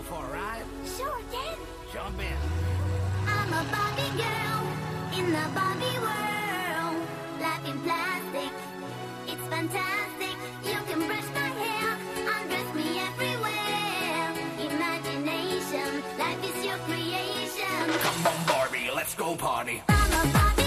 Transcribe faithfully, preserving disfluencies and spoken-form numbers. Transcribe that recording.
for a ride? Sure, Dad. Jump in. I'm a Barbie girl in the Barbie world. Life in plastic, it's fantastic. You can brush my hair, undress me everywhere. Imagination, life is your creation. Come on, Barbie, let's go party. I'm a Barbie